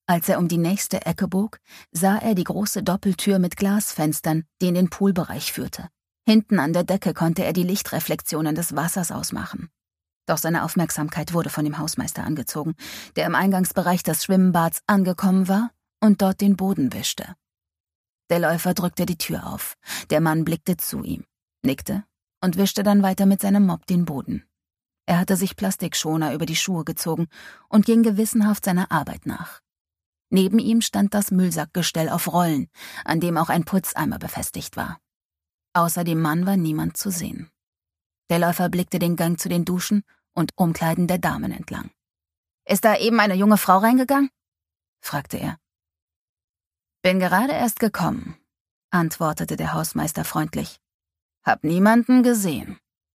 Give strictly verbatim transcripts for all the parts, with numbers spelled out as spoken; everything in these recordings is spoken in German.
Als er um die nächste Ecke bog, sah er die große Doppeltür mit Glasfenstern, die in den Poolbereich führte. Hinten an der Decke konnte er die Lichtreflexionen des Wassers ausmachen. Doch seine Aufmerksamkeit wurde von dem Hausmeister angezogen, der im Eingangsbereich des Schwimmbads angekommen war und dort den Boden wischte. Der Läufer drückte die Tür auf. Der Mann blickte zu ihm, nickte und wischte dann weiter mit seinem Mopp den Boden. Er hatte sich Plastikschoner über die Schuhe gezogen und ging gewissenhaft seiner Arbeit nach. Neben ihm stand das Müllsackgestell auf Rollen, an dem auch ein Putzeimer befestigt war. Außer dem Mann war niemand zu sehen. Der Läufer blickte den Gang zu den Duschen und Umkleiden der Damen entlang. »Ist da eben eine junge Frau reingegangen?« fragte er. »Bin gerade erst gekommen«, antwortete der Hausmeister freundlich. »Hab niemanden gesehen.«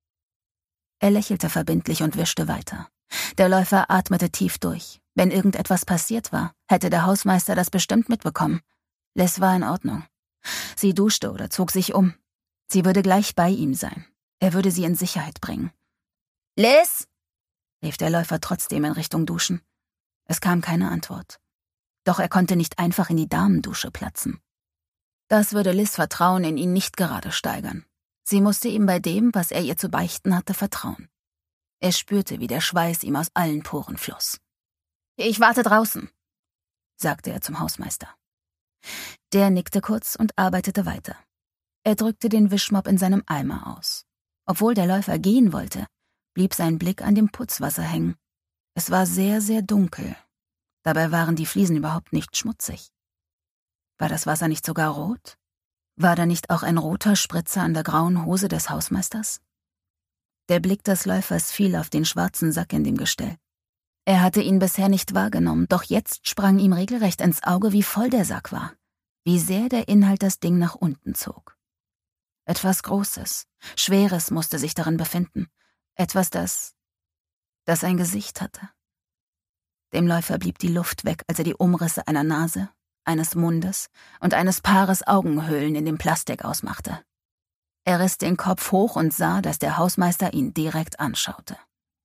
Er lächelte verbindlich und wischte weiter. Der Läufer atmete tief durch. Wenn irgendetwas passiert war, hätte der Hausmeister das bestimmt mitbekommen. Liz war in Ordnung. Sie duschte oder zog sich um. Sie würde gleich bei ihm sein. Er würde sie in Sicherheit bringen. »Liz!« rief der Läufer trotzdem in Richtung Duschen. Es kam keine Antwort. Doch er konnte nicht einfach in die Damendusche platzen. Das würde Liz' Vertrauen in ihn nicht gerade steigern. Sie musste ihm bei dem, was er ihr zu beichten hatte, vertrauen. Er spürte, wie der Schweiß ihm aus allen Poren floss. »Ich warte draußen«, sagte er zum Hausmeister. Der nickte kurz und arbeitete weiter. Er drückte den Wischmopp in seinem Eimer aus. Obwohl der Läufer gehen wollte, blieb sein Blick an dem Putzwasser hängen. Es war sehr, sehr dunkel. Dabei waren die Fliesen überhaupt nicht schmutzig. War das Wasser nicht sogar rot? War da nicht auch ein roter Spritzer an der grauen Hose des Hausmeisters? Der Blick des Läufers fiel auf den schwarzen Sack in dem Gestell. Er hatte ihn bisher nicht wahrgenommen, doch jetzt sprang ihm regelrecht ins Auge, wie voll der Sack war, wie sehr der Inhalt das Ding nach unten zog. Etwas Großes, Schweres musste sich darin befinden, etwas, das, das ein Gesicht hatte. Dem Läufer blieb die Luft weg, als er die Umrisse einer Nase, eines Mundes und eines Paares Augenhöhlen in dem Plastik ausmachte. Er riss den Kopf hoch und sah, dass der Hausmeister ihn direkt anschaute.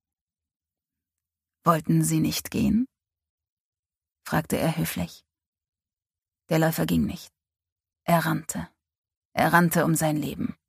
»Wollten Sie nicht gehen?« fragte er höflich. Der Läufer ging nicht. Er rannte. Er rannte um sein Leben.